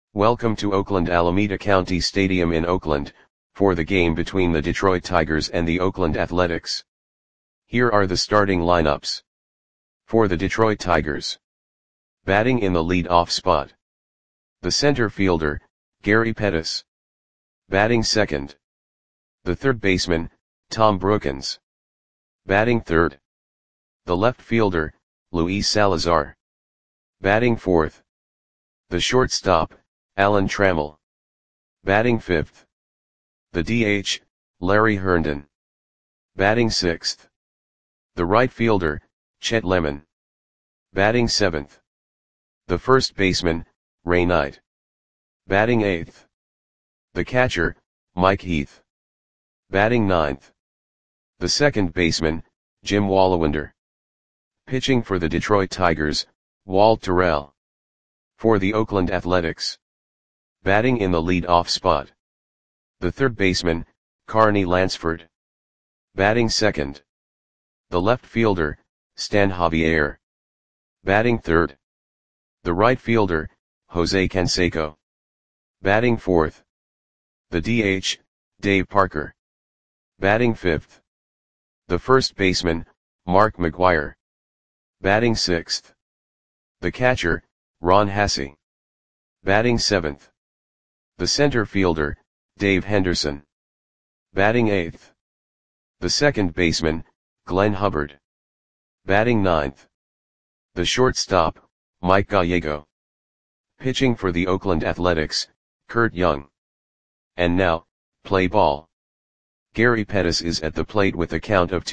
Welcome to Oakland Alameda County Stadium in Oakland, for the game between the Detroit Tigers and the Oakland Athletics. Here are the starting lineups. For the Detroit Tigers. Batting in the lead-off spot. The center fielder, Gary Pettis. Batting second. The third baseman, Tom Brookens. Batting third. The left fielder, Luis Salazar. Batting fourth. The shortstop, Alan Trammell. Batting fifth. The DH, Larry Herndon. Batting sixth. The right fielder, Chet Lemon. Batting seventh. The first baseman, Ray Knight. Batting eighth. The catcher, Mike Heath. Batting ninth. The second baseman, Jim Walliwander. Pitching for the Detroit Tigers, Walt Terrell. For the Oakland Athletics. Batting in the lead-off spot. The third baseman, Carney Lansford. Batting second. The left fielder, Stan Javier. Batting third. The right fielder, Jose Canseco. Batting fourth. The DH, Dave Parker. Batting fifth. The first baseman, Mark McGwire. Batting sixth. The catcher, Ron Hassey. Batting seventh. The center fielder, Dave Henderson. Batting eighth. The second baseman, Glenn Hubbard. Batting ninth. The shortstop, Mike Gallego. Pitching for the Oakland Athletics, Kurt Young. And now, play ball. Gary Pettis is at the plate with a count of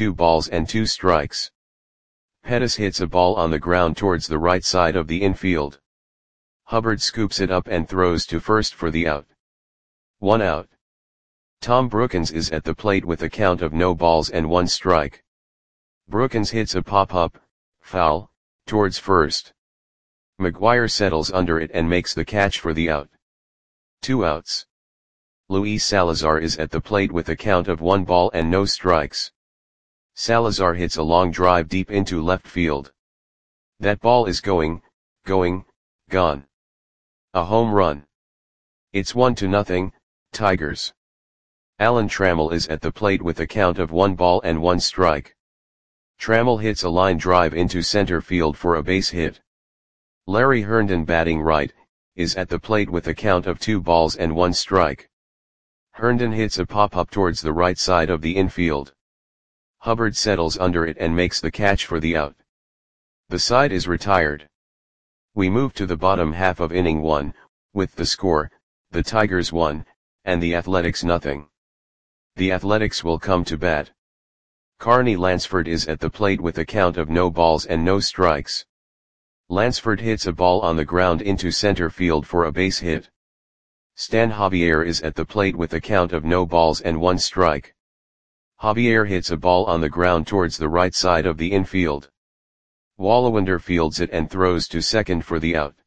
2-2. Pettis hits a ball on the ground towards the right side of the infield. Hubbard scoops it up and throws to first for the out. 1 out. Tom Brookens is at the plate with a count of 0-1. Brookens hits a pop-up, foul, towards first. McGwire settles under it and makes the catch for the out. 2 outs. Luis Salazar is at the plate with a count of 1-0. Salazar hits a long drive deep into left field. That ball is going, gone. A home run. It's 1-0, Tigers. Alan Trammell is at the plate with a count of 1-1. Trammell hits a line drive into center field for a base hit. Larry Herndon, batting right, is at the plate with a count of 2-1. Herndon hits a pop-up towards the right side of the infield. Hubbard settles under it and makes the catch for the out. The side is retired. We move to the bottom half of inning 1, with the score, the Tigers 1, and the Athletics 0. The Athletics will come to bat. Carney Lansford is at the plate with a count of 0-0. Lansford hits a ball on the ground into center field for a base hit. Stan Javier is at the plate with a count of 0-1. Javier hits a ball on the ground towards the right side of the infield. Walliwander fields it and throws to second for the out.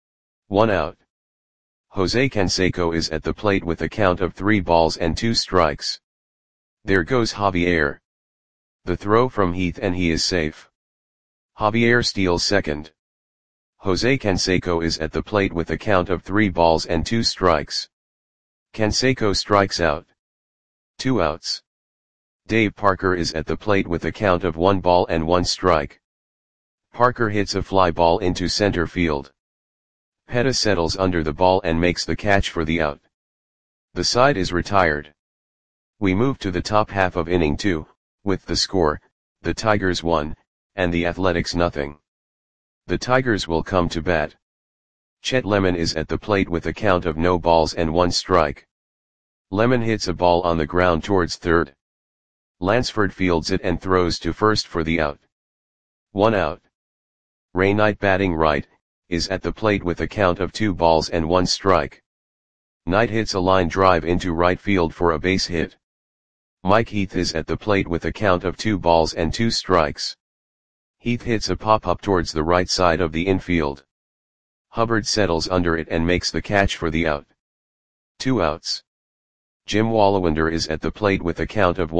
1 out. Jose Canseco is at the plate with a count of 3-2. There goes Javier. The throw from Heath and he is safe. Javier steals second. Jose Canseco is at the plate with a count of 3-2. Canseco strikes out. 2 outs. Dave Parker is at the plate with a count of 1-1. Parker hits a fly ball into center field. Pettis settles under the ball and makes the catch for the out. The side is retired. We move to the top half of inning 2, with the score, the Tigers 1, and the Athletics 0. The Tigers will come to bat. Chet Lemon is at the plate with a count of 0-1. Lemon hits a ball on the ground towards third. Lansford fields it and throws to first for the out. 1 out. Ray Knight, batting right, is at the plate with a count of 2-1. Knight hits a line drive into right field for a base hit. Mike Heath is at the plate with a count of 2-2. Heath hits a pop-up towards the right side of the infield. Hubbard settles under it and makes the catch for the out. 2 outs. Jim Walliwander is at the plate with a count of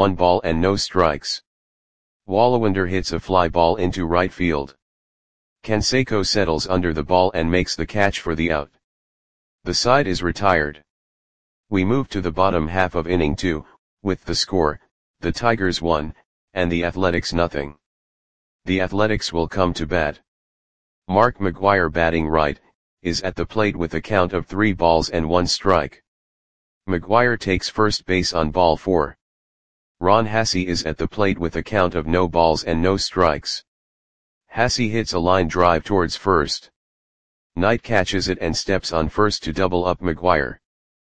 1-0. Walliwander hits a fly ball into right field. Canseco settles under the ball and makes the catch for the out. The side is retired. We move to the bottom half of inning 2, with the score, the Tigers 1, and the Athletics nothing. The Athletics will come to bat. Mark McGwire, batting right, is at the plate with a count of 3 balls and 1 strike. McGwire takes first base on ball 4. Ron Hasse is at the plate with a count of no balls and no strikes. Hasse hits a line drive towards first. Knight catches it and steps on first to double up McGwire.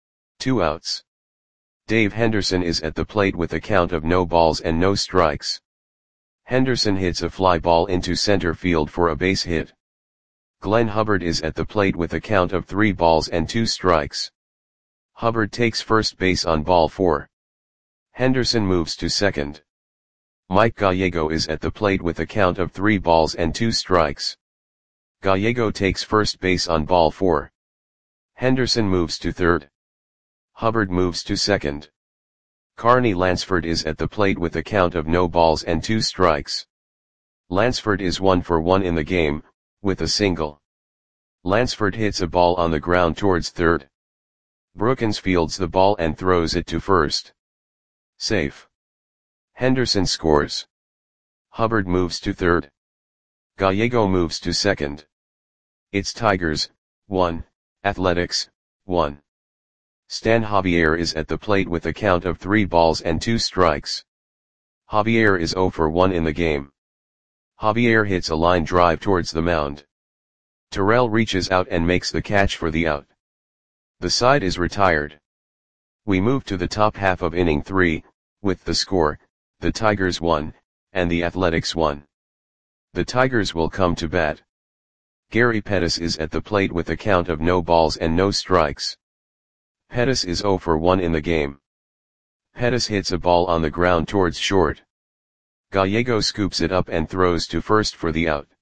2 outs. Dave Henderson is at the plate with a count of no balls and no strikes. Henderson hits a fly ball into center field for a base hit. Glenn Hubbard is at the plate with a count of 3 balls and 2 strikes. Hubbard takes first base on ball 4. Henderson moves to second. Mike Gallego is at the plate with a count of 3 balls and 2 strikes. Gallego takes first base on ball 4. Henderson moves to third. Hubbard moves to second. Carney Lansford is at the plate with a count of no balls and 2 strikes. Lansford is 1 for 1 in the game, with a single. Lansford hits a ball on the ground towards third. Brookins fields the ball and throws it to first. Safe. Henderson scores. Hubbard moves to third. Gallego moves to second. It's Tigers, 1, Athletics, 1. Stan Javier is at the plate with a count of 3 balls and 2 strikes. Javier is 0 for 1 in the game. Javier hits a line drive towards the mound. Terrell reaches out and makes the catch for the out. The side is retired. We move to the top half of inning 3, with the score, the Tigers 1, and the Athletics 1. The Tigers will come to bat. Gary Pettis is at the plate with a count of no balls and no strikes. Pettis is 0 for 1 in the game. Pettis hits a ball on the ground towards short. Gallego scoops it up and throws to first for the out.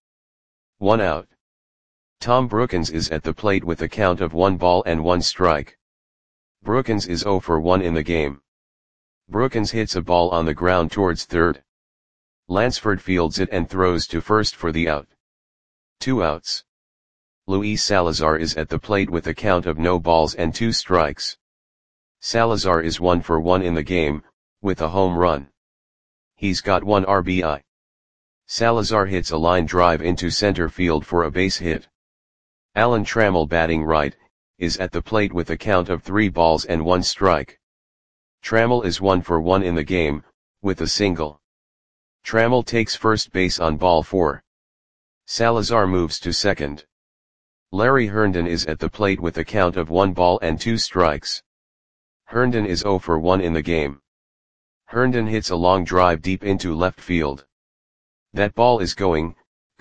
1 out. Tom Brookins is at the plate with a count of 1 ball and 1 strike. Brookins is 0 for 1 in the game. Brookins hits a ball on the ground towards third. Lansford fields it and throws to first for the out. 2 outs. Luis Salazar is at the plate with a count of no balls and 2 strikes. Salazar is 1 for 1 in the game, with a home run. He's got 1 RBI. Salazar hits a line drive into center field for a base hit. Alan Trammell, batting right, is at the plate with a count of 3 balls and 1 strike. Trammell is 1 for 1 in the game, with a single. Trammell takes first base on ball 4. Salazar moves to second. Larry Herndon is at the plate with a count of 1 ball and 2 strikes. Herndon is 0 for 1 in the game. Herndon hits a long drive deep into left field. That ball is gone.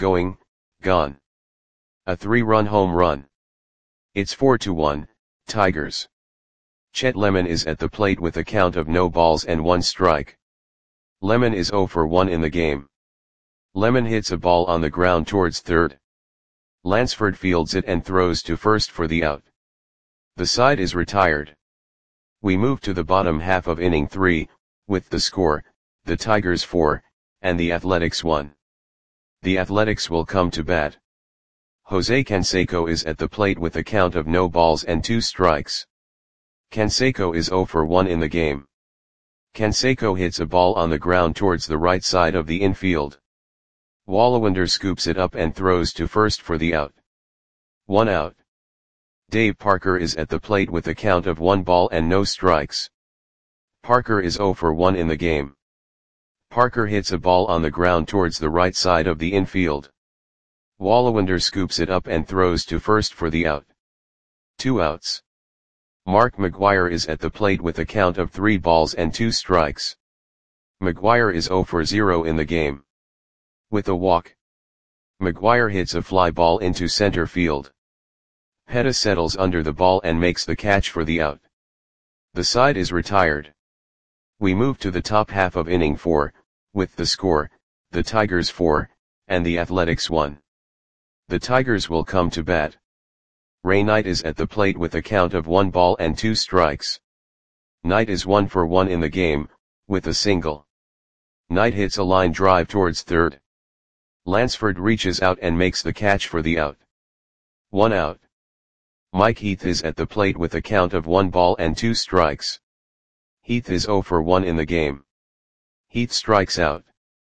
A 3-run home run. It's 4-1, Tigers. Chet Lemon is at the plate with a count of no balls and 1 strike. Lemon is 0 for 1 in the game. Lemon hits a ball on the ground towards third. Lansford fields it and throws to first for the out. The side is retired. We move to the bottom half of inning 3, with the score, the Tigers 4, and the Athletics 1. The Athletics will come to bat. Jose Canseco is at the plate with a count of no balls and 2 strikes. Canseco is 0 for 1 in the game. Canseco hits a ball on the ground towards the right side of the infield. Wallawander scoops it up and throws to first for the out. 1 out. Dave Parker is at the plate with a count of 1 ball and no strikes. Parker is 0 for 1 in the game. Parker hits a ball on the ground towards the right side of the infield. Wallawander scoops it up and throws to first for the out. 2 outs. Mark McGwire is at the plate with a count of 3 balls and 2 strikes. McGwire is 0 for 0 in the game. With a walk. McGwire hits a fly ball into center field. Pettis settles under the ball and makes the catch for the out. The side is retired. We move to the top half of inning 4, with the score, the Tigers 4, and the Athletics 1. The Tigers will come to bat. Ray Knight is at the plate with a count of 1 ball and 2 strikes. Knight is 1 for 1 in the game, with a single. Knight hits a line drive towards third. Lansford reaches out and makes the catch for the out. 1 out. Mike Heath is at the plate with a count of 1 ball and 2 strikes. Heath is 0 for 1 in the game. Heath strikes out.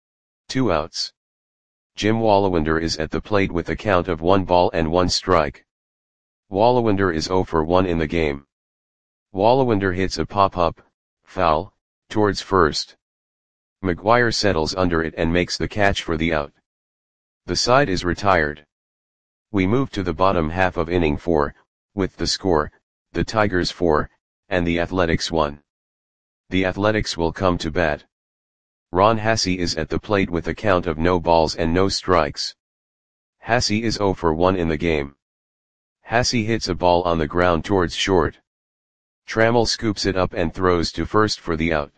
2 outs. Jim Wallawinder is at the plate with a count of 1 ball and 1 strike. Wallawinder is 0 for 1 in the game. Wallawinder hits a pop-up, foul, towards first. McGuire settles under it and makes the catch for the out. The side is retired. We move to the bottom half of inning 4, with the score, the Tigers 4, and the Athletics 1. The Athletics will come to bat. Ron Hassey is at the plate with a count of no balls and no strikes. Hassey is 0 for 1 in the game. Hassey hits a ball on the ground towards short. Trammell scoops it up and throws to first for the out.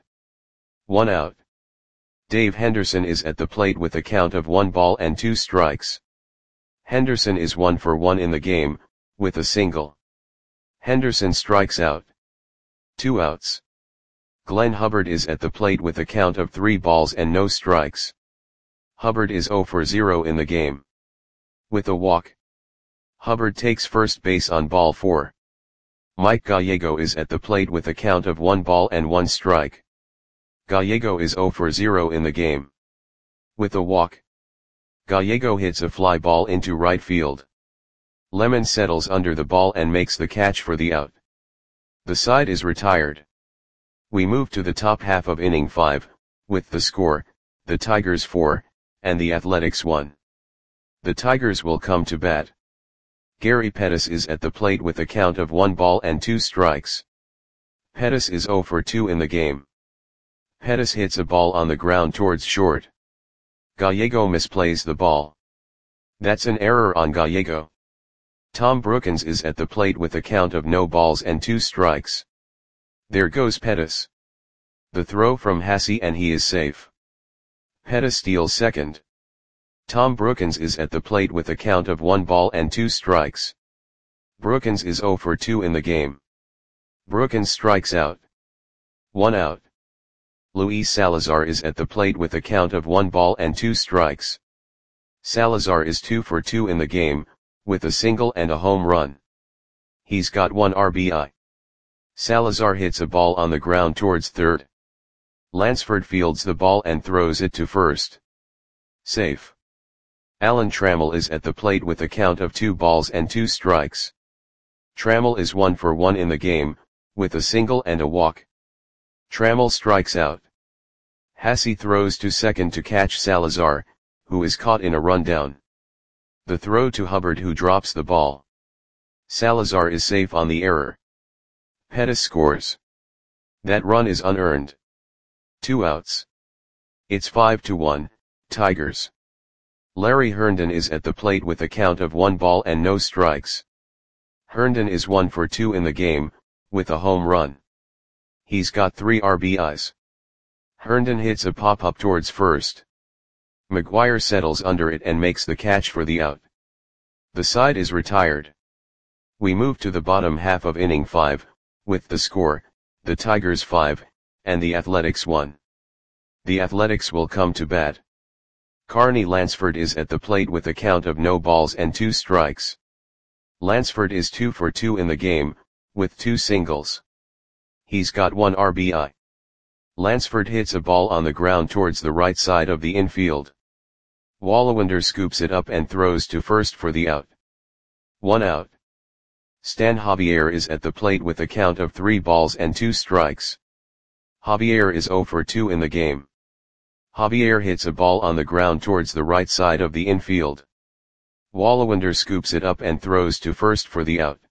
1 out. Dave Henderson is at the plate with a count of 1 ball and 2 strikes. Henderson is 1 for 1 in the game, with a single. Henderson strikes out. 2 outs. Glenn Hubbard is at the plate with a count of 3 balls and no strikes. Hubbard is 0 for 0 in the game. With a walk. Hubbard takes first base on ball 4. Mike Gallego is at the plate with a count of 1 ball and 1 strike. Gallego is 0 for 0 in the game. With a walk. Gallego hits a fly ball into right field. Lemon settles under the ball and makes the catch for the out. The side is retired. We move to the top half of inning 5, with the score, the Tigers 4, and the Athletics 1. The Tigers will come to bat. Gary Pettis is at the plate with a count of 1 ball and 2 strikes. Pettis is 0 for 2 in the game. Pettis hits a ball on the ground towards short. Gallego misplays the ball. That's an error on Gallego. Tom Brookins is at the plate with a count of no balls and 2 strikes. There goes Pettis. The throw from Hassey and he is safe. Pettis steals second. Tom Brookins is at the plate with a count of 1 ball and 2 strikes. Brookins is 0 for 2 in the game. Brookins strikes out. 1 out. Luis Salazar is at the plate with a count of 1 ball and 2 strikes. Salazar is 2 for 2 in the game, with a single and a home run. He's got 1 RBI. Salazar hits a ball on the ground towards third. Lansford fields the ball and throws it to first. Safe. Alan Trammell is at the plate with a count of 2 balls and 2 strikes. Trammell is 1 for 1 in the game, with a single and a walk. Trammell strikes out. Hassey throws to second to catch Salazar, who is caught in a rundown. The throw to Hubbard, who drops the ball. Salazar is safe on the error. Pettis scores. That run is unearned. 2 outs. It's 5-1, Tigers. Larry Herndon is at the plate with a count of 1 ball and no strikes. Herndon is 1 for 2 in the game, with a home run. He's got 3 RBIs. Herndon hits a pop-up towards first. McGuire settles under it and makes the catch for the out. The side is retired. We move to the bottom half of inning 5, with the score, the Tigers 5, and the Athletics 1. The Athletics will come to bat. Carney Lansford is at the plate with a count of no balls and 2 strikes. Lansford is 2 for 2 in the game, with 2 singles. He's got 1 RBI. Lansford hits a ball on the ground towards the right side of the infield. Wallawinder scoops it up and throws to first for the out. 1 out. Stan Javier is at the plate with a count of 3 balls and 2 strikes. Javier is 0 for 2 in the game. Javier hits a ball on the ground towards the right side of the infield. Wallawinder scoops it up and throws to first for the out.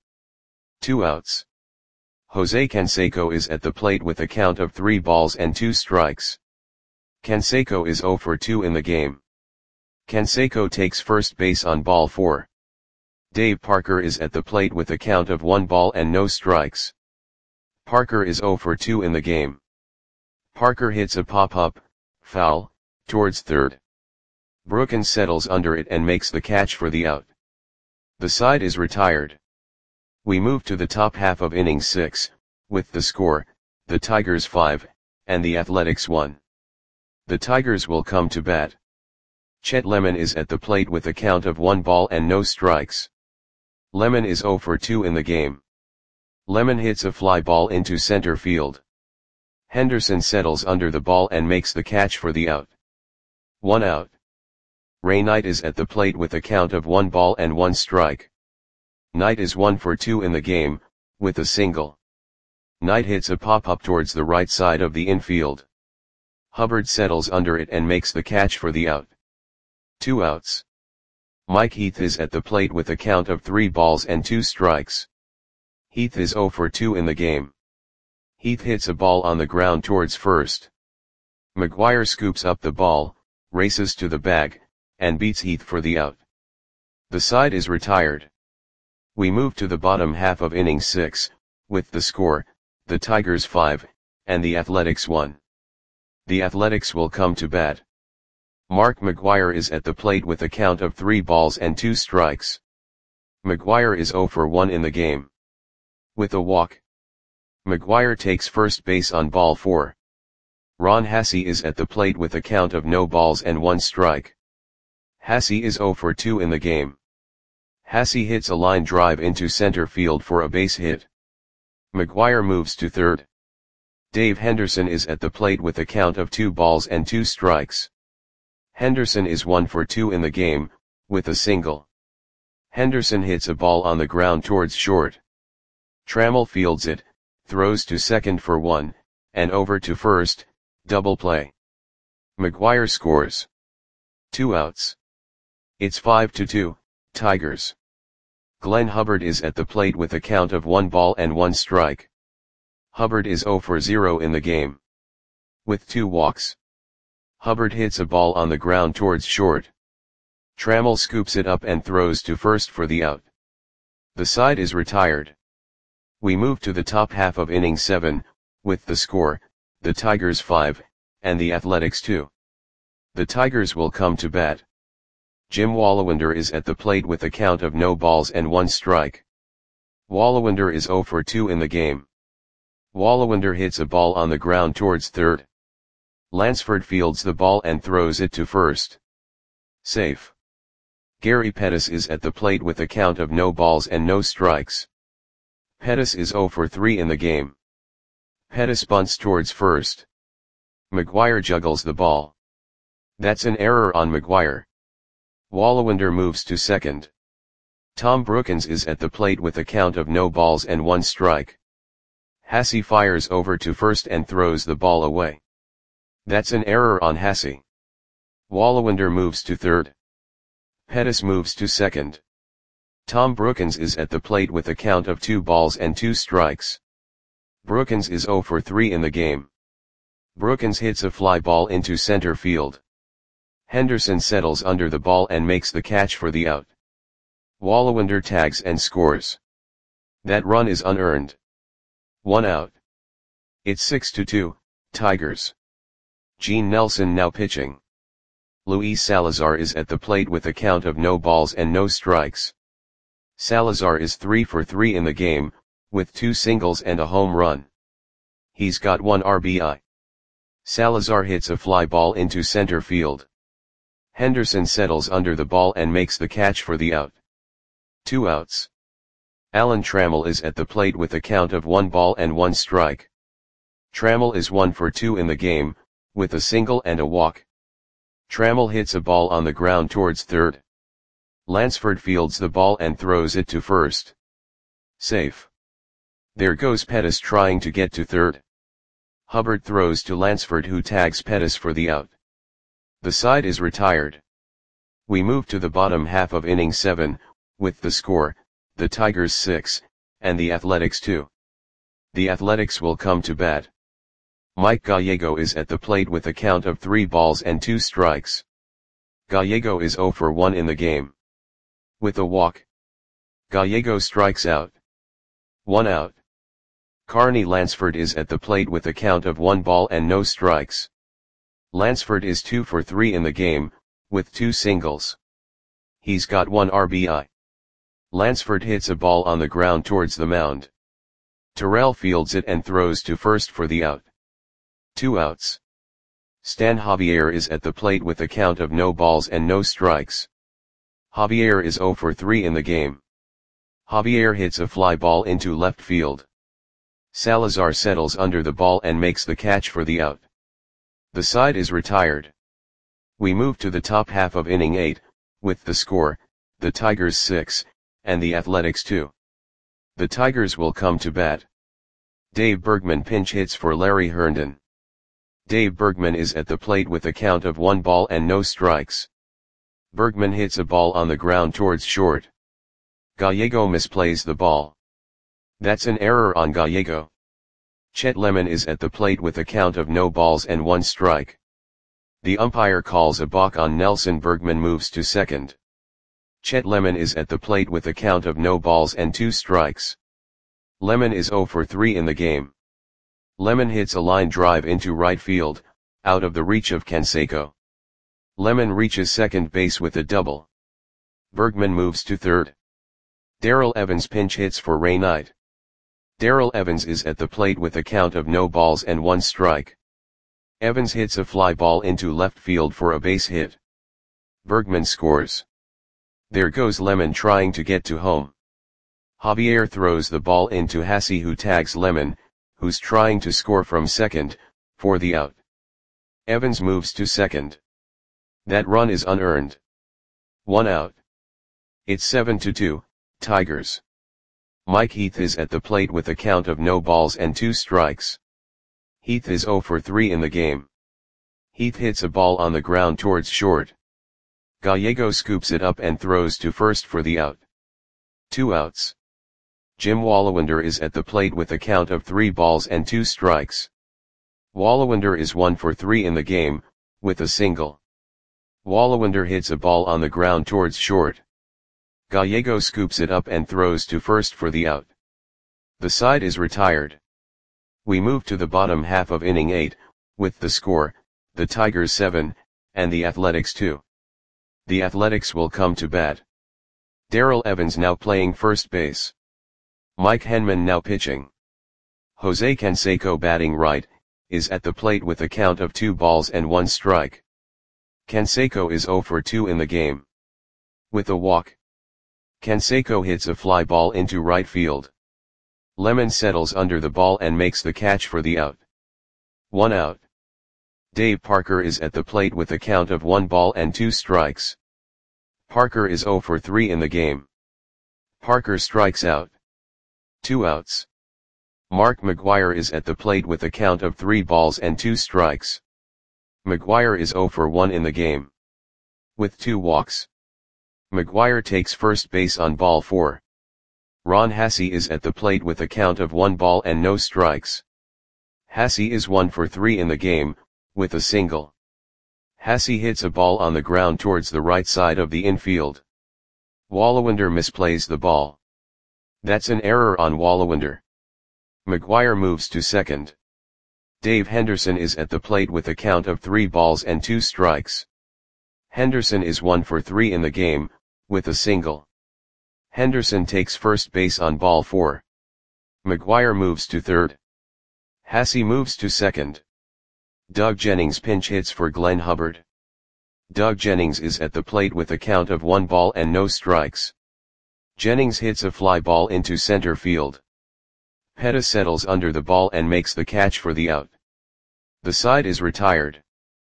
2 outs. Jose Canseco is at the plate with a count of 3 balls and 2 strikes. Canseco is 0 for 2 in the game. Canseco takes first base on ball 4. Dave Parker is at the plate with a count of 1 ball and no strikes. Parker is 0 for 2 in the game. Parker hits a pop-up, foul, towards third. Brookins settles under it and makes the catch for the out. The side is retired. We move to the top half of inning 6, with the score, the Tigers 5, and the Athletics 1. The Tigers will come to bat. Chet Lemon is at the plate with a count of 1 ball and no strikes. Lemon is 0 for 2 in the game. Lemon hits a fly ball into center field. Henderson settles under the ball and makes the catch for the out. 1 out. Ray Knight is at the plate with a count of 1 ball and 1 strike. Knight is 1 for 2 in the game, with a single. Knight hits a pop-up towards the right side of the infield. Hubbard settles under it and makes the catch for the out. 2 outs. Mike Heath is at the plate with a count of 3 balls and 2 strikes. Heath is 0 for 2 in the game. Heath hits a ball on the ground towards first. McGuire scoops up the ball, races to the bag, and beats Heath for the out. The side is retired. We move to the bottom half of inning 6, with the score, the Tigers 5, and the Athletics 1. The Athletics will come to bat. Mark McGuire is at the plate with a count of 3 balls and 2 strikes. McGuire is 0 for 1 in the game. With a walk. McGuire takes first base on ball 4. Ron Hassey is at the plate with a count of no balls and 1 strike. Hassey is 0 for 2 in the game. Hassey hits a line drive into center field for a base hit. McGuire moves to third. Dave Henderson is at the plate with a count of 2 balls and 2 strikes. Henderson is 1 for 2 in the game, with a single. Henderson hits a ball on the ground towards short. Trammell fields it, throws to second for 1, and over to first, double play. McGuire scores. 2 outs. It's 5-2, Tigers. Glenn Hubbard is at the plate with a count of 1 ball and 1 strike. Hubbard is 0 for 0 in the game. With 2 walks. Hubbard hits a ball on the ground towards short. Trammell scoops it up and throws to first for the out. The side is retired. We move to the top half of inning 7, with the score, the Tigers 5, and the Athletics 2. The Tigers will come to bat. Jim Walliwander is at the plate with a count of no balls and 1 strike. Walliwander is 0 for 2 in the game. Walliwander hits a ball on the ground towards third. Lansford fields the ball and throws it to first. Safe. Gary Pettis is at the plate with a count of no balls and no strikes. Pettis is 0 for 3 in the game. Pettis bunts towards first. McGuire juggles the ball. That's an error on McGuire. Walliwander moves to second. Tom Brookins is at the plate with a count of no balls and 1 strike. Hassey fires over to first and throws the ball away. That's an error on Hassey. Walliwander moves to third. Pettis moves to second. Tom Brookins is at the plate with a count of 2 balls and 2 strikes. Brookins is 0 for 3 in the game. Brookins hits a fly ball into center field. Henderson settles under the ball and makes the catch for the out. Walliwander tags and scores. That run is unearned. 1 out. It's 6-2, Tigers. Gene Nelson now pitching. Luis Salazar is at the plate with a count of no balls and no strikes. Salazar is 3 for 3 in the game, with 2 singles and a home run. He's got 1 RBI. Salazar hits a fly ball into center field. Henderson settles under the ball and makes the catch for the out. 2 outs. Alan Trammell is at the plate with a count of 1 ball and 1 strike. Trammell is 1 for 2 in the game, with a single and a walk. Trammell hits a ball on the ground towards third. Lansford fields the ball and throws it to first. Safe. There goes Pettis trying to get to third. Hubbard throws to Lansford, who tags Pettis for the out. The side is retired. We move to the bottom half of inning 7, with the score, the Tigers 6, and the Athletics 2. The Athletics will come to bat. Mike Gallego is at the plate with a count of 3 balls and 2 strikes. Gallego is 0 for 1 in the game. With a walk. Gallego strikes out. 1 out. Carney Lansford is at the plate with a count of 1 ball and no strikes. Lansford is 2 for 3 in the game, with 2 singles. He's got 1 RBI. Lansford hits a ball on the ground towards the mound. Terrell fields it and throws to first for the out. 2 outs. Stan Javier is at the plate with a count of no balls and no strikes. Javier is 0 for 3 in the game. Javier hits a fly ball into left field. Salazar settles under the ball and makes the catch for the out. The side is retired. We move to the top half of inning 8, with the score, the Tigers 6, and the Athletics 2. The Tigers will come to bat. Dave Bergman pinch hits for Larry Herndon. Dave Bergman is at the plate with a count of 1 ball and no strikes. Bergman hits a ball on the ground towards short. Gallego misplays the ball. That's an error on Gallego. Chet Lemon is at the plate with a count of no balls and 1 strike. The umpire calls a balk on Nelson. Bergman moves to second. Chet Lemon is at the plate with a count of no balls and 2 strikes. Lemon is 0 for 3 in the game. Lemon hits a line drive into right field, out of the reach of Canseco. Lemon reaches second base with a double. Bergman moves to third. Darrell Evans pinch hits for Ray Knight. Darrell Evans is at the plate with a count of no balls and 1 strike. Evans hits a fly ball into left field for a base hit. Bergman scores. There goes Lemon trying to get to home. Javier throws the ball into Hassey, who tags Lemon, who's trying to score from second, for the out. Evans moves to second. That run is unearned. 1 out. It's 7-2, Tigers. Mike Heath is at the plate with a count of no balls and 2 strikes. Heath is 0 for 3 in the game. Heath hits a ball on the ground towards short. Gallego scoops it up and throws to first for the out. 2 outs. Jim Wallawander is at the plate with a count of 3 balls and 2 strikes. Wallawander is 1 for 3 in the game, with a single. Wallawander hits a ball on the ground towards short. Gallego scoops it up and throws to first for the out. The side is retired. We move to the bottom half of inning 8, with the score, the Tigers 7, and the Athletics 2. The Athletics will come to bat. Darrell Evans now playing first base. Mike Henman now pitching. Jose Canseco batting right, is at the plate with a count of 2 balls and 1 strike. Canseco is 0 for 2 in the game. With a walk. Canseco hits a fly ball into right field. Lemon settles under the ball and makes the catch for the out. 1 out. Dave Parker is at the plate with a count of 1 ball and 2 strikes. Parker is 0 for 3 in the game. Parker strikes out. 2 outs. Mark McGuire is at the plate with a count of 3 balls and 2 strikes. McGuire is 0 for 1 in the game. With 2 walks. McGuire takes first base on ball 4. Ron Hassey is at the plate with a count of 1 ball and no strikes. Hassey is 1 for 3 in the game, with a single. Hassey hits a ball on the ground towards the right side of the infield. Wallawander misplays the ball. That's an error on Wallawander. McGuire moves to second. Dave Henderson is at the plate with a count of 3 balls and 2 strikes. Henderson is 1 for 3 in the game, with a single. Henderson takes first base on ball 4. McGuire moves to third. Hassey moves to second. Doug Jennings pinch hits for Glenn Hubbard. Doug Jennings is at the plate with a count of 1 ball and no strikes. Jennings hits a fly ball into center field. Pettis settles under the ball and makes the catch for the out. The side is retired.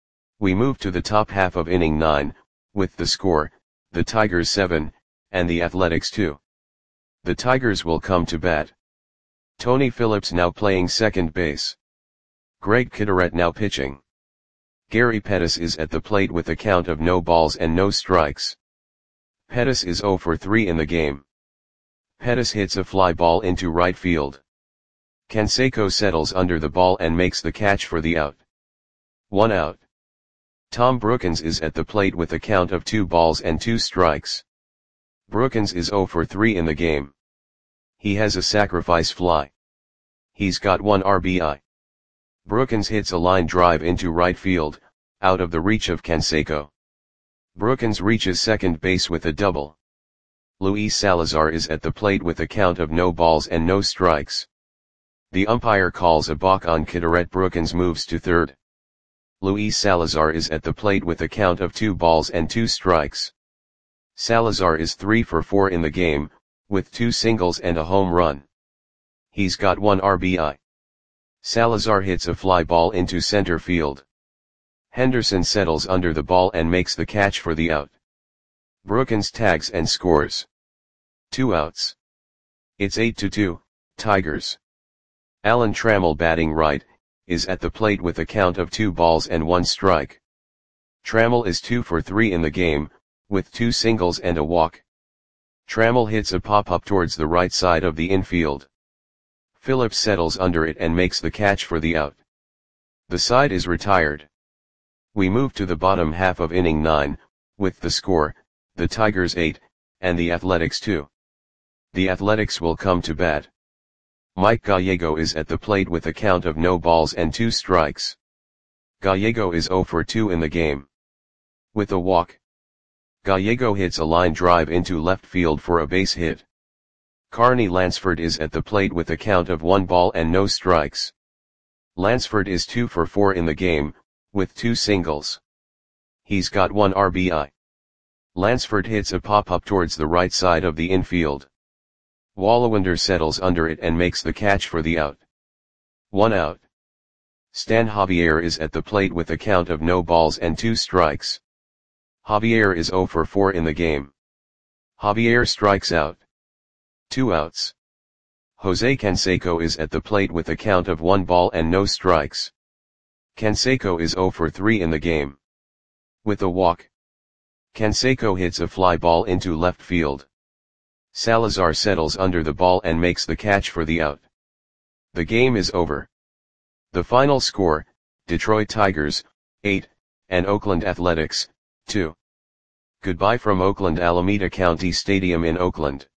We move to the top half of inning 9, with the score, the Tigers 7, and the Athletics 2. The Tigers will come to bat. Tony Phillips now playing second base. Greg Kitteret now pitching. Gary Pettis is at the plate with a count of no balls and no strikes. Pettis is 0 for 3 in the game. Pettis hits a fly ball into right field. Canseco settles under the ball and makes the catch for the out. 1 out. Tom Brookins is at the plate with a count of 2 balls and 2 strikes. Brookins is 0 for 3 in the game. He has a sacrifice fly. He's got 1 RBI. Brookins hits a line drive into right field, out of the reach of Canseco. Brookins reaches second base with a double. Luis Salazar is at the plate with a count of no balls and no strikes. The umpire calls a balk on Kitteret. Brookins moves to third. Luis Salazar is at the plate with a count of 2 balls and 2 strikes. Salazar is 3 for 4 in the game, with 2 singles and a home run. He's got 1 RBI. Salazar hits a fly ball into center field. Henderson settles under the ball and makes the catch for the out. Brookins tags and scores. 2 outs. It's 8-2, Tigers. Alan Trammell, batting right, is at the plate with a count of 2 balls and 1 strike. Trammell is 2 for 3 in the game, with 2 singles and a walk. Trammell hits a pop-up towards the right side of the infield. Phillips settles under it and makes the catch for the out. The side is retired. We move to the bottom half of inning 9, with the score, the Tigers 8, and the Athletics 2. The Athletics will come to bat. Mike Gallego is at the plate with a count of no balls and 2 strikes. Gallego is 0 for 2 in the game. With a walk, Gallego hits a line drive into left field for a base hit. Carney Lansford is at the plate with a count of 1 ball and no strikes. Lansford is 2 for 4 in the game, with 2 singles. He's got 1 RBI. Lansford hits a pop-up towards the right side of the infield. Wallawander settles under it and makes the catch for the out. 1 out. Stan Javier is at the plate with a count of no balls and 2 strikes. Javier is 0 for 4 in the game. Javier strikes out. 2 outs. Jose Canseco is at the plate with a count of 1 ball and no strikes. Canseco is 0 for 3 in the game. With a walk, Canseco hits a fly ball into left field. Salazar settles under the ball and makes the catch for the out. The game is over. The final score, Detroit Tigers, 8, and Oakland Athletics, 2. Goodbye from Oakland, Alameda County Stadium in Oakland.